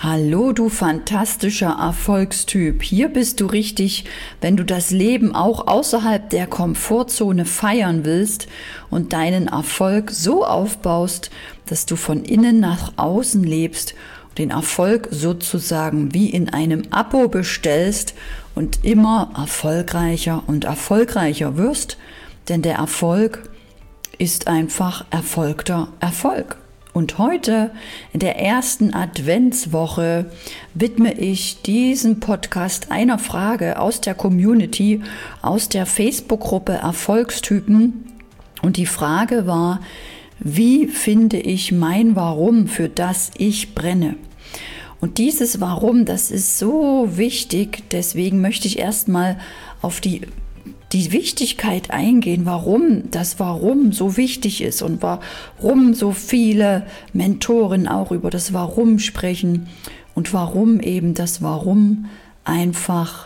Hallo, du fantastischer Erfolgstyp. Hier bist du richtig, wenn du das Leben auch außerhalb der Komfortzone feiern willst und deinen Erfolg so aufbaust, dass du von innen nach außen lebst, den Erfolg sozusagen wie in einem Abo bestellst und immer erfolgreicher und erfolgreicher wirst, denn der Erfolg ist einfach erfolgter Erfolg. Und heute, in der ersten Adventswoche, widme ich diesen Podcast einer Frage aus der Community, aus der Facebook-Gruppe Erfolgstypen. Und die Frage war, wie finde ich mein Warum, für das ich brenne? Und dieses Warum, das ist so wichtig, deswegen möchte ich erstmal auf die Wichtigkeit eingehen, warum das Warum so wichtig ist und warum so viele Mentoren auch über das Warum sprechen und warum eben das Warum einfach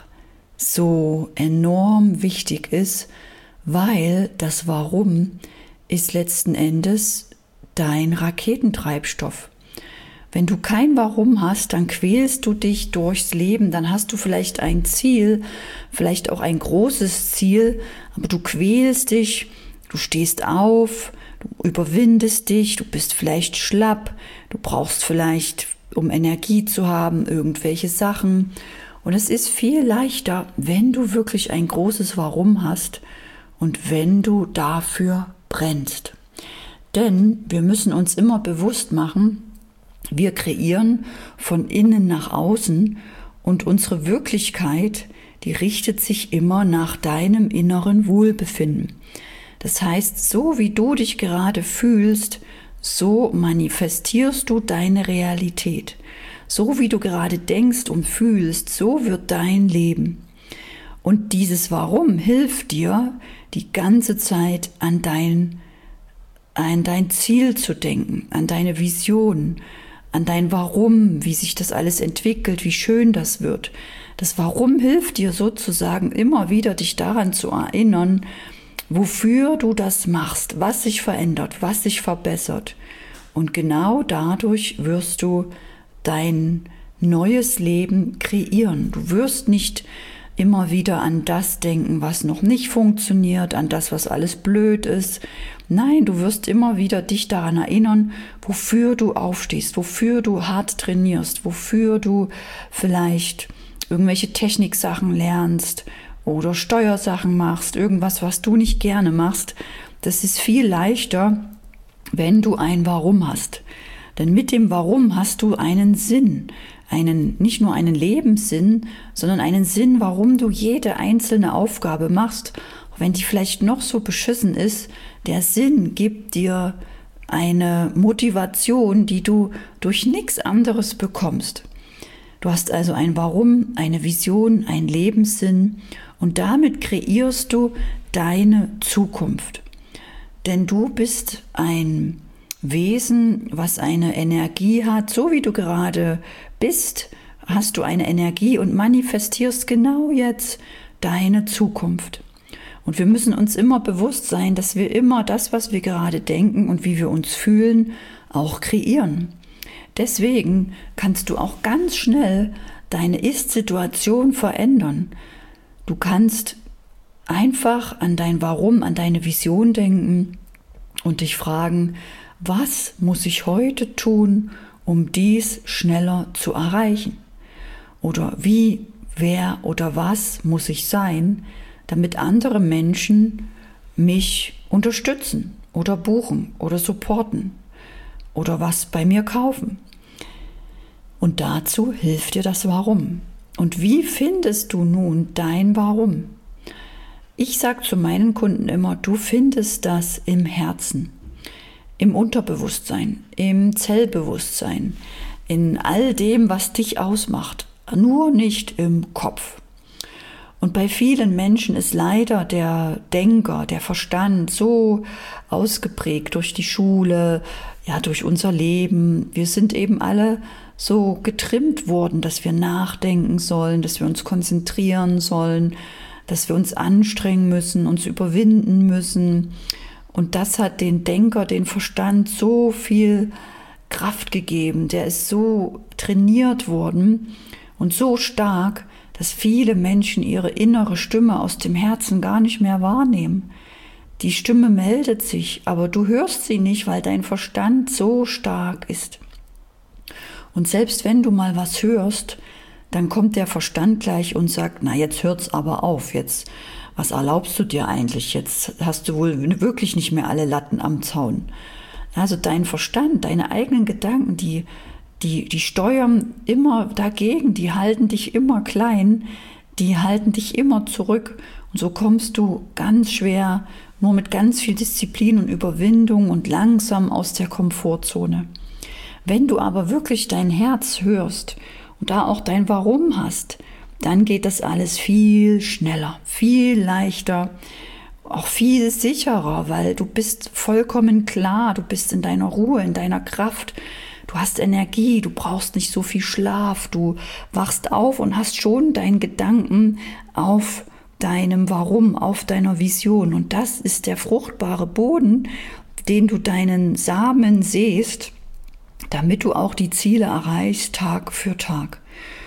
so enorm wichtig ist, weil das Warum ist letzten Endes dein Raketentreibstoff. Wenn du kein Warum hast, dann quälst du dich durchs Leben, dann hast du vielleicht ein Ziel, vielleicht auch ein großes Ziel, aber du quälst dich, du stehst auf, du überwindest dich, du bist vielleicht schlapp, du brauchst vielleicht, um Energie zu haben, irgendwelche Sachen. Und es ist viel leichter, wenn du wirklich ein großes Warum hast und wenn du dafür brennst. Denn wir müssen uns immer bewusst machen, wir kreieren von innen nach außen und unsere Wirklichkeit, die richtet sich immer nach deinem inneren Wohlbefinden. Das heißt, so wie du dich gerade fühlst, so manifestierst du deine Realität. So wie du gerade denkst und fühlst, so wird dein Leben. Und dieses Warum hilft dir, die ganze Zeit an dein Ziel zu denken, an deine Vision, an dein Warum, wie sich das alles entwickelt, wie schön das wird. Das Warum hilft dir sozusagen immer wieder, dich daran zu erinnern, wofür du das machst, was sich verändert, was sich verbessert. Und genau dadurch wirst du dein neues Leben kreieren. Du wirst nicht immer wieder an das denken, was noch nicht funktioniert, an das, was alles blöd ist. Nein, du wirst immer wieder dich daran erinnern, wofür du aufstehst, wofür du hart trainierst, wofür du vielleicht irgendwelche Techniksachen lernst oder Steuersachen machst, irgendwas, was du nicht gerne machst. Das ist viel leichter, wenn du ein Warum hast. Denn mit dem Warum hast du einen Sinn, nicht nur einen Lebenssinn, sondern einen Sinn, warum du jede einzelne Aufgabe machst. Auch wenn die vielleicht noch so beschissen ist, der Sinn gibt dir eine Motivation, die du durch nichts anderes bekommst. Du hast also ein Warum, eine Vision, einen Lebenssinn und damit kreierst du deine Zukunft. Denn du bist ein Wesen, was eine Energie hat, so wie du gerade bist, hast du eine Energie und manifestierst genau jetzt deine Zukunft. Und wir müssen uns immer bewusst sein, dass wir immer das, was wir gerade denken und wie wir uns fühlen, auch kreieren. Deswegen kannst du auch ganz schnell deine Ist-Situation verändern. Du kannst einfach an dein Warum, an deine Vision denken und dich fragen, was muss ich heute tun, um dies schneller zu erreichen? Oder wie, wer oder was muss ich sein, damit andere Menschen mich unterstützen oder buchen oder supporten oder was bei mir kaufen? Und dazu hilft dir das Warum. Und wie findest du nun dein Warum? Ich sage zu meinen Kunden immer, du findest das im Herzen. Im Unterbewusstsein, im Zellbewusstsein, in all dem, was dich ausmacht, nur nicht im Kopf. Und bei vielen Menschen ist leider der Denker, der Verstand so ausgeprägt durch die Schule, ja, durch unser Leben. Wir sind eben alle so getrimmt worden, dass wir nachdenken sollen, dass wir uns konzentrieren sollen, dass wir uns anstrengen müssen, uns überwinden müssen. Und das hat den Denker, den Verstand so viel Kraft gegeben, der ist so trainiert worden und so stark, dass viele Menschen ihre innere Stimme aus dem Herzen gar nicht mehr wahrnehmen. Die Stimme meldet sich, aber du hörst sie nicht, weil dein Verstand so stark ist. Und selbst wenn du mal was hörst, dann kommt der Verstand gleich und sagt, na jetzt hört's aber auf, jetzt, was erlaubst du dir eigentlich? Jetzt hast du wohl wirklich nicht mehr alle Latten am Zaun. Also dein Verstand, deine eigenen Gedanken, die steuern immer dagegen, die halten dich immer klein, die halten dich immer zurück. Und so kommst du ganz schwer, nur mit ganz viel Disziplin und Überwindung und langsam aus der Komfortzone. Wenn du aber wirklich dein Herz hörst und da auch dein Warum hast, dann geht das alles viel schneller, viel leichter, auch viel sicherer, weil du bist vollkommen klar, du bist in deiner Ruhe, in deiner Kraft, du hast Energie, du brauchst nicht so viel Schlaf, du wachst auf und hast schon deinen Gedanken auf deinem Warum, auf deiner Vision. Und das ist der fruchtbare Boden, den du deinen Samen sähst, damit du auch die Ziele erreichst, Tag für Tag.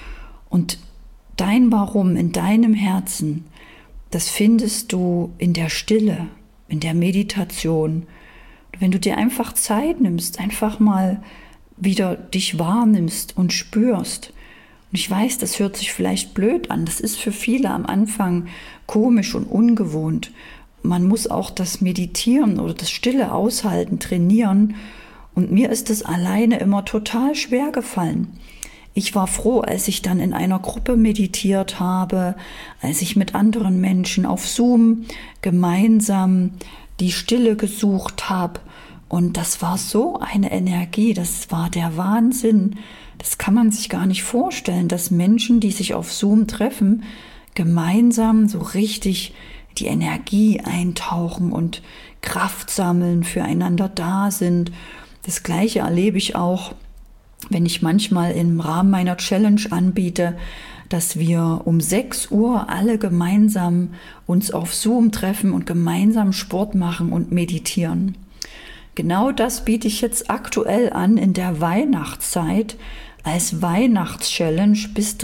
Und dein Warum in deinem Herzen, das findest du in der Stille, in der Meditation. Wenn du dir einfach Zeit nimmst, einfach mal wieder dich wahrnimmst und spürst. Und ich weiß, das hört sich vielleicht blöd an. Das ist für viele am Anfang komisch und ungewohnt. Man muss auch das Meditieren oder das Stille aushalten, trainieren. Und mir ist es alleine immer total schwer gefallen. Ich war froh, als ich dann in einer Gruppe meditiert habe, als ich mit anderen Menschen auf Zoom gemeinsam die Stille gesucht habe. Und das war so eine Energie, das war der Wahnsinn. Das kann man sich gar nicht vorstellen, dass Menschen, die sich auf Zoom treffen, gemeinsam so richtig die Energie eintauchen und Kraft sammeln, füreinander da sind. Das Gleiche erlebe ich auch, wenn ich manchmal im Rahmen meiner Challenge anbiete, dass wir um 6 Uhr alle gemeinsam uns auf Zoom treffen und gemeinsam Sport machen und meditieren. Genau das biete ich jetzt aktuell an in der Weihnachtszeit als Weihnachtschallenge bis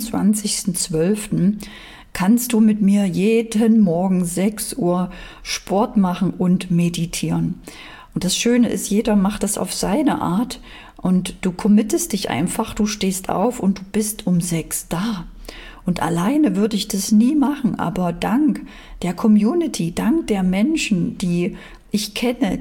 23.12. kannst du mit mir jeden Morgen 6 Uhr Sport machen und meditieren. Und das Schöne ist, jeder macht das auf seine Art und du committest dich einfach, du stehst auf und du bist um 6 da. Und alleine würde ich das nie machen, aber dank der Community, dank der Menschen, die ich kenne,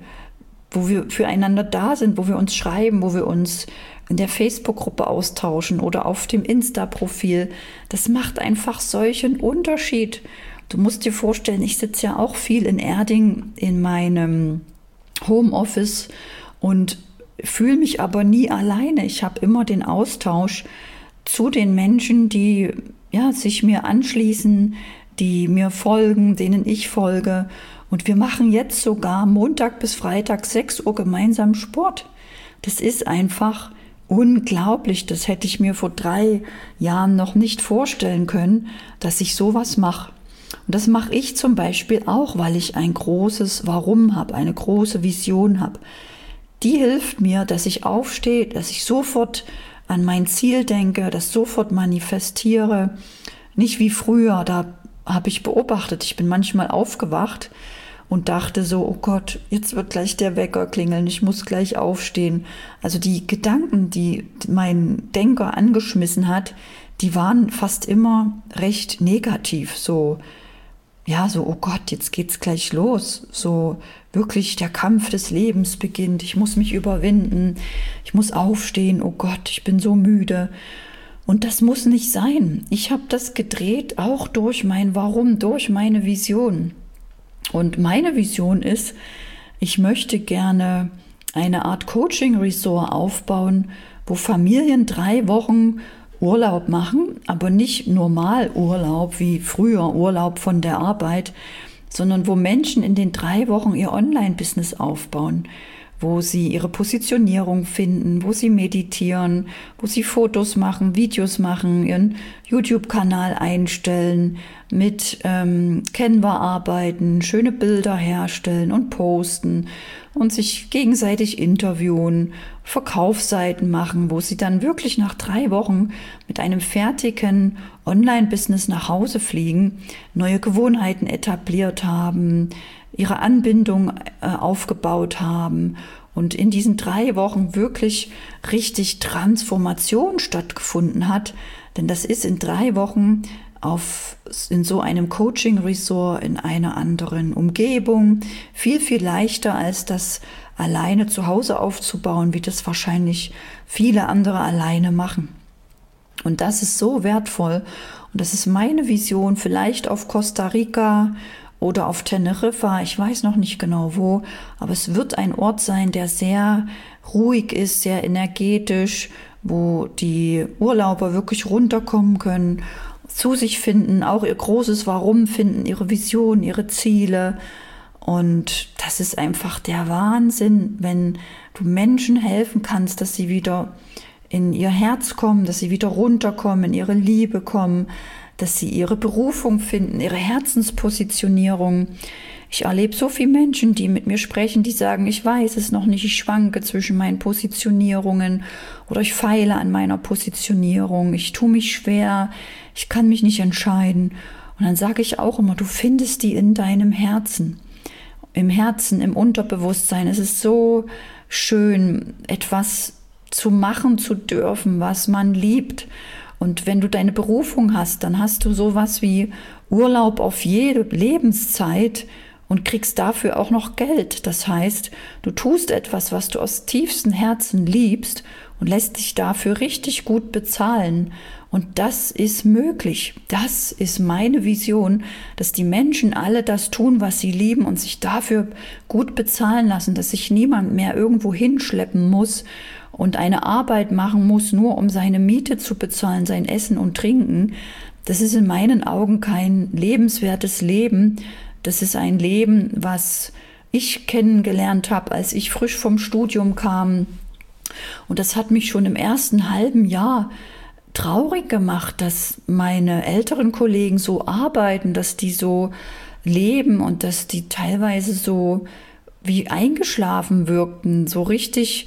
wo wir füreinander da sind, wo wir uns schreiben, wo wir uns in der Facebook-Gruppe austauschen oder auf dem Insta-Profil, das macht einfach solchen Unterschied. Du musst dir vorstellen, ich sitze ja auch viel in Erding in meinem Homeoffice und fühle mich aber nie alleine. Ich habe immer den Austausch zu den Menschen, die sich mir anschließen, die mir folgen, denen ich folge. Und wir machen jetzt sogar Montag bis Freitag 6 Uhr gemeinsam Sport. Das ist einfach unglaublich. Das hätte ich mir vor 3 Jahren noch nicht vorstellen können, dass ich sowas mache. Und das mache ich zum Beispiel auch, weil ich ein großes Warum habe, eine große Vision habe. Die hilft mir, dass ich aufstehe, dass ich sofort an mein Ziel denke, das sofort manifestiere. Nicht wie früher, da habe ich beobachtet, ich bin manchmal aufgewacht und dachte so, oh Gott, jetzt wird gleich der Wecker klingeln, ich muss gleich aufstehen. Also die Gedanken, die mein Denker angeschmissen hat, die waren fast immer recht negativ, so, oh Gott, jetzt geht's gleich los, so wirklich der Kampf des Lebens beginnt, ich muss mich überwinden, ich muss aufstehen, oh Gott, ich bin so müde. Und das muss nicht sein. Ich habe das gedreht, auch durch mein Warum, durch meine Vision. Und meine Vision ist, ich möchte gerne eine Art Coaching-Resort aufbauen, wo Familien 3 Wochen Urlaub machen, aber nicht normal Urlaub wie früher Urlaub von der Arbeit, sondern wo Menschen in den 3 Wochen ihr Online-Business aufbauen, wo sie ihre Positionierung finden, wo sie meditieren, wo sie Fotos machen, Videos machen, ihren YouTube-Kanal einstellen, mit Canva arbeiten, schöne Bilder herstellen und posten und sich gegenseitig interviewen, Verkaufsseiten machen, wo sie dann wirklich nach 3 Wochen mit einem fertigen Online-Business nach Hause fliegen, neue Gewohnheiten etabliert haben, ihre Anbindung aufgebaut haben und in diesen 3 Wochen wirklich richtig Transformation stattgefunden hat. Denn das ist in 3 Wochen in so einem Coaching-Resort in einer anderen Umgebung viel, viel leichter als das alleine zu Hause aufzubauen, wie das wahrscheinlich viele andere alleine machen. Und das ist so wertvoll und das ist meine Vision, vielleicht auf Costa Rica oder auf Teneriffa, ich weiß noch nicht genau wo, aber es wird ein Ort sein, der sehr ruhig ist, sehr energetisch, wo die Urlauber wirklich runterkommen können, zu sich finden, auch ihr großes Warum finden, ihre Vision, ihre Ziele. Und das ist einfach der Wahnsinn, wenn du Menschen helfen kannst, dass sie wieder in ihr Herz kommen, dass sie wieder runterkommen, in ihre Liebe kommen, dass sie ihre Berufung finden, ihre Herzenspositionierung. Ich erlebe so viele Menschen, die mit mir sprechen, die sagen, ich weiß es noch nicht, ich schwanke zwischen meinen Positionierungen oder ich feile an meiner Positionierung, ich tue mich schwer, ich kann mich nicht entscheiden. Und dann sage ich auch immer, du findest die in deinem Herzen. Im Herzen, im Unterbewusstsein. Es ist so schön, etwas zu machen zu dürfen, was man liebt. Und wenn du deine Berufung hast, dann hast du sowas wie Urlaub auf jede Lebenszeit und kriegst dafür auch noch Geld. Das heißt, du tust etwas, was du aus tiefstem Herzen liebst und lässt dich dafür richtig gut bezahlen. Und das ist möglich. Das ist meine Vision, dass die Menschen alle das tun, was sie lieben und sich dafür gut bezahlen lassen, dass sich niemand mehr irgendwo hinschleppen muss und eine Arbeit machen muss, nur um seine Miete zu bezahlen, sein Essen und Trinken. Das ist in meinen Augen kein lebenswertes Leben. Das ist ein Leben, was ich kennengelernt habe, als ich frisch vom Studium kam. Und das hat mich schon im ersten halben Jahr traurig gemacht, dass meine älteren Kollegen so arbeiten, dass die so leben und dass die teilweise so wie eingeschlafen wirkten, so richtig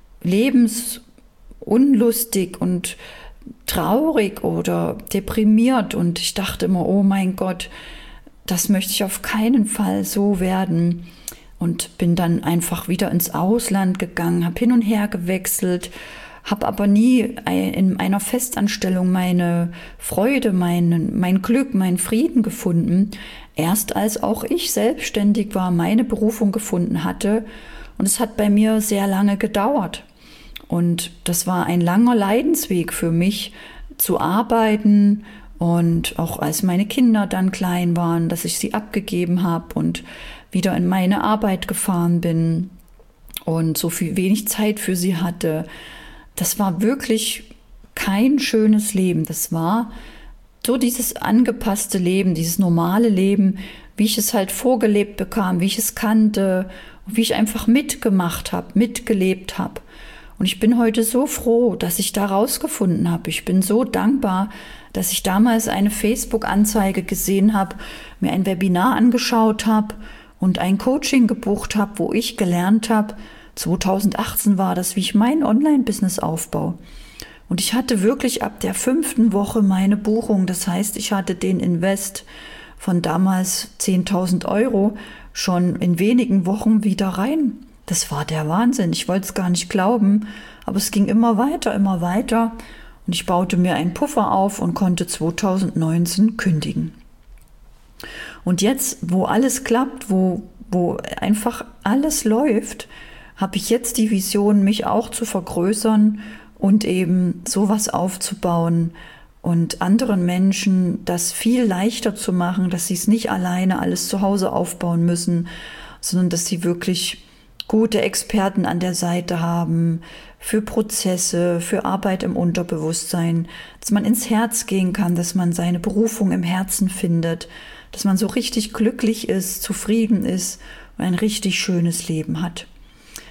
lebensunlustig und traurig oder deprimiert. Und ich dachte immer, oh mein Gott, das möchte ich auf keinen Fall so werden. Und bin dann einfach wieder ins Ausland gegangen, habe hin und her gewechselt, habe aber nie in einer Festanstellung meine Freude, mein Glück, meinen Frieden gefunden. Erst als auch ich selbstständig war, meine Berufung gefunden hatte. Und es hat bei mir sehr lange gedauert. Und das war ein langer Leidensweg für mich, zu arbeiten. Und auch als meine Kinder dann klein waren, dass ich sie abgegeben habe und wieder in meine Arbeit gefahren bin und so viel wenig Zeit für sie hatte. Das war wirklich kein schönes Leben. Das war so dieses angepasste Leben, dieses normale Leben, wie ich es halt vorgelebt bekam, wie ich es kannte, wie ich einfach mitgemacht habe, mitgelebt habe. Und ich bin heute so froh, dass ich da rausgefunden habe. Ich bin so dankbar, dass ich damals eine Facebook-Anzeige gesehen habe, mir ein Webinar angeschaut habe und ein Coaching gebucht habe, wo ich gelernt habe, 2018 war das, wie ich mein Online-Business aufbaue. Und ich hatte wirklich ab der 5. Woche meine Buchung. Das heißt, ich hatte den Invest von damals 10.000 € schon in wenigen Wochen wieder rein. Das war der Wahnsinn. Ich wollte es gar nicht glauben, aber es ging immer weiter, immer weiter. Und ich baute mir einen Puffer auf und konnte 2019 kündigen. Und jetzt, wo alles klappt, wo einfach alles läuft, habe ich jetzt die Vision, mich auch zu vergrößern und eben sowas aufzubauen und anderen Menschen das viel leichter zu machen, dass sie es nicht alleine alles zu Hause aufbauen müssen, sondern dass sie wirklich gute Experten an der Seite haben für Prozesse, für Arbeit im Unterbewusstsein, dass man ins Herz gehen kann, dass man seine Berufung im Herzen findet, dass man so richtig glücklich ist, zufrieden ist und ein richtig schönes Leben hat.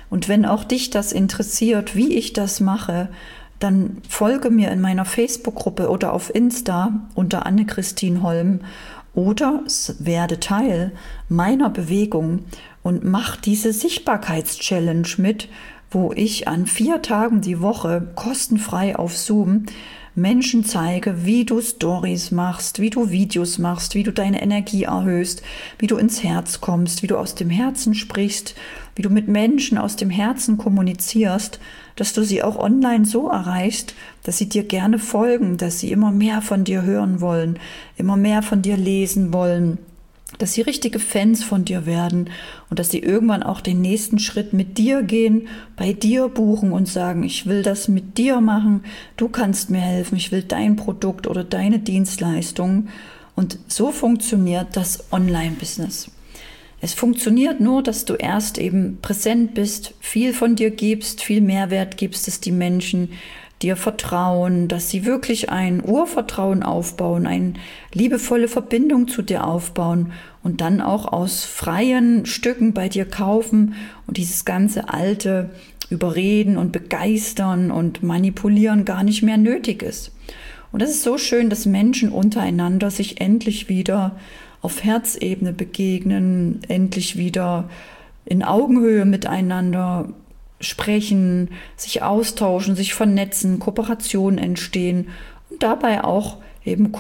Und wenn auch dich das interessiert, wie ich das mache, dann folge mir in meiner Facebook-Gruppe oder auf Insta unter Anne-Christine Holm oder werde Teil meiner Bewegung und mach diese Sichtbarkeits-Challenge mit, wo ich an 4 Tagen die Woche kostenfrei auf Zoom Menschen zeige, wie du Stories machst, wie du Videos machst, wie du deine Energie erhöhst, wie du ins Herz kommst, wie du aus dem Herzen sprichst, wie du mit Menschen aus dem Herzen kommunizierst, dass du sie auch online so erreichst, dass sie dir gerne folgen, dass sie immer mehr von dir hören wollen, immer mehr von dir lesen wollen, dass sie richtige Fans von dir werden und dass sie irgendwann auch den nächsten Schritt mit dir gehen, bei dir buchen und sagen, ich will das mit dir machen, du kannst mir helfen, ich will dein Produkt oder deine Dienstleistung. Und so funktioniert das Online-Business. Es funktioniert nur, dass du erst eben präsent bist, viel von dir gibst, viel Mehrwert gibst, dass die Menschen dir vertrauen, dass sie wirklich ein Urvertrauen aufbauen, eine liebevolle Verbindung zu dir aufbauen und dann auch aus freien Stücken bei dir kaufen und dieses ganze alte Überreden und Begeistern und Manipulieren gar nicht mehr nötig ist. Und das ist so schön, dass Menschen untereinander sich endlich wieder auf Herzebene begegnen, endlich wieder in Augenhöhe miteinander sprechen, sich austauschen, sich vernetzen, Kooperationen entstehen und dabei auch eben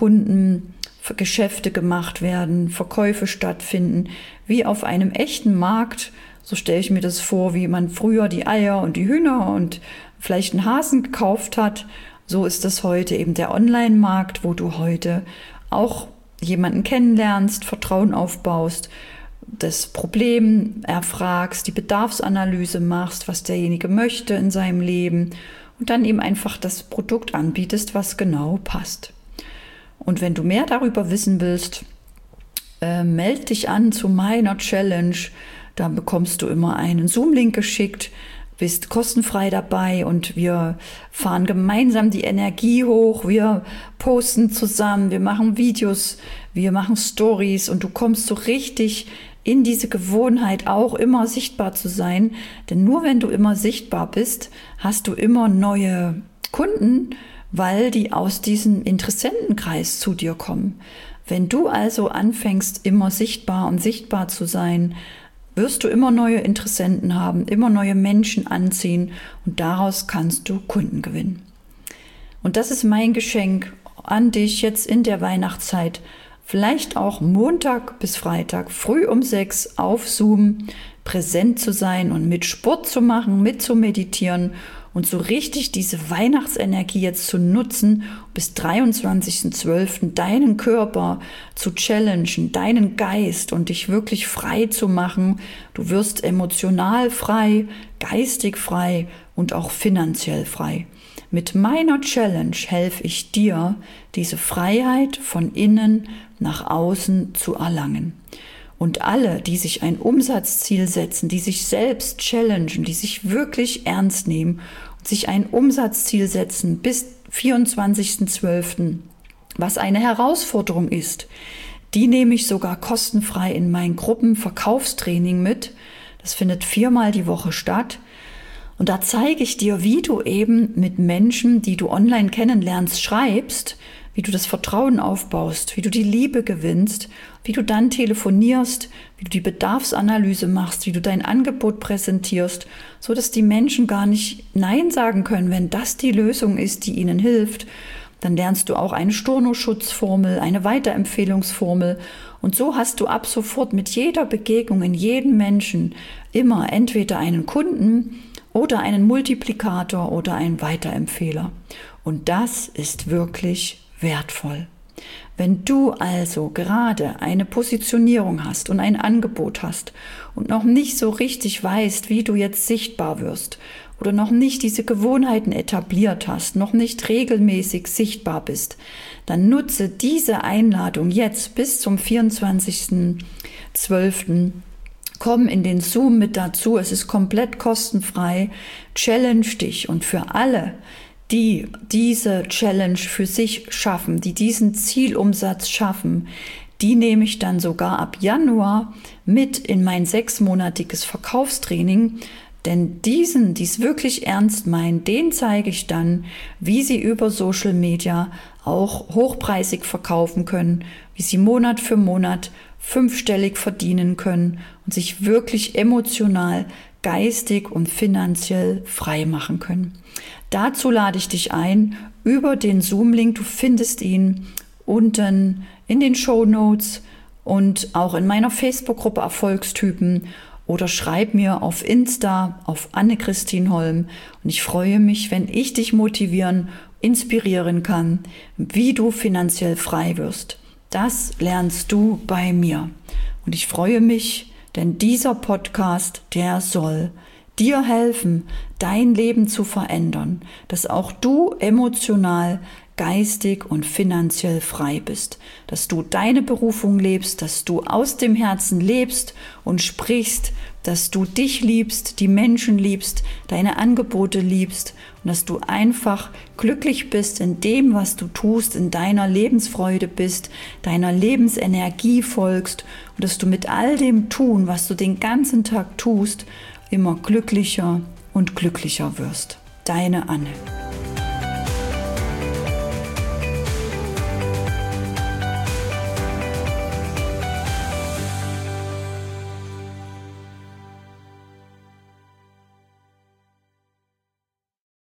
Geschäfte gemacht werden, Verkäufe stattfinden, wie auf einem echten Markt. So stelle ich mir das vor, wie man früher die Eier und die Hühner und vielleicht einen Hasen gekauft hat. So ist das heute eben der Online-Markt, wo du heute auch jemanden kennenlernst, Vertrauen aufbaust, das Problem erfragst, die Bedarfsanalyse machst, was derjenige möchte in seinem Leben und dann eben einfach das Produkt anbietest, was genau passt. Und wenn du mehr darüber wissen willst, melde dich an zu meiner Challenge. Da bekommst du immer einen Zoom-Link geschickt, bist kostenfrei dabei und wir fahren gemeinsam die Energie hoch, wir posten zusammen, wir machen Videos, wir machen Stories und du kommst so richtig in diese Gewohnheit auch immer sichtbar zu sein, denn nur wenn du immer sichtbar bist, hast du immer neue Kunden, weil die aus diesem Interessentenkreis zu dir kommen. Wenn du also anfängst, immer sichtbar und sichtbar zu sein, wirst du immer neue Interessenten haben, immer neue Menschen anziehen und daraus kannst du Kunden gewinnen. Und das ist mein Geschenk an dich jetzt in der Weihnachtszeit. Vielleicht auch Montag bis Freitag früh um 6 auf Zoom präsent zu sein und mit Sport zu machen, mit zu meditieren und so richtig diese Weihnachtsenergie jetzt zu nutzen, bis 23.12. deinen Körper zu challengen, deinen Geist und dich wirklich frei zu machen. Du wirst emotional frei, geistig frei und auch finanziell frei. Mit meiner Challenge helfe ich dir, diese Freiheit von innen nach außen zu erlangen. Und alle, die sich ein Umsatzziel setzen, die sich selbst challengen, die sich wirklich ernst nehmen und sich ein Umsatzziel setzen bis 24.12., was eine Herausforderung ist, die nehme ich sogar kostenfrei in mein Gruppenverkaufstraining mit. Das findet 4-mal die Woche statt. Und da zeige ich dir, wie du eben mit Menschen, die du online kennenlernst, schreibst, wie du das Vertrauen aufbaust, wie du die Liebe gewinnst, wie du dann telefonierst, wie du die Bedarfsanalyse machst, wie du dein Angebot präsentierst, so dass die Menschen gar nicht Nein sagen können, wenn das die Lösung ist, die ihnen hilft. Dann lernst du auch eine Stornoschutzformel, eine Weiterempfehlungsformel und so hast du ab sofort mit jeder Begegnung in jedem Menschen immer entweder einen Kunden oder einen Multiplikator oder einen Weiterempfehler. Und das ist wirklich wertvoll. Wenn du also gerade eine Positionierung hast und ein Angebot hast und noch nicht so richtig weißt, wie du jetzt sichtbar wirst oder noch nicht diese Gewohnheiten etabliert hast, noch nicht regelmäßig sichtbar bist, dann nutze diese Einladung jetzt bis zum 24.12. Komm in den Zoom mit dazu, es ist komplett kostenfrei, challenge dich und für alle, die diese Challenge für sich schaffen, die diesen Zielumsatz schaffen, die nehme ich dann sogar ab Januar mit in mein 6-monatiges Verkaufstraining, Denn die es wirklich ernst meinen, denen zeige ich dann, wie sie über Social Media auch hochpreisig verkaufen können, wie sie Monat für Monat 5-stellig verdienen können und sich wirklich emotional, geistig und finanziell frei machen können. Dazu lade ich dich ein über den Zoom-Link. Du findest ihn unten in den Shownotes und auch in meiner Facebook-Gruppe Erfolgstypen. Oder schreib mir auf Insta, auf Anne-Christine Holm. Und ich freue mich, wenn ich dich motivieren, inspirieren kann, wie du finanziell frei wirst. Das lernst du bei mir. Und ich freue mich, denn dieser Podcast, der soll dir helfen, dein Leben zu verändern, dass auch du emotional, geistig und finanziell frei bist, dass du deine Berufung lebst, dass du aus dem Herzen lebst und sprichst, dass du dich liebst, die Menschen liebst, deine Angebote liebst und dass du einfach glücklich bist in dem, was du tust, in deiner Lebensfreude bist, deiner Lebensenergie folgst und dass du mit all dem Tun, was du den ganzen Tag tust, immer glücklicher und glücklicher wirst. Deine Anne.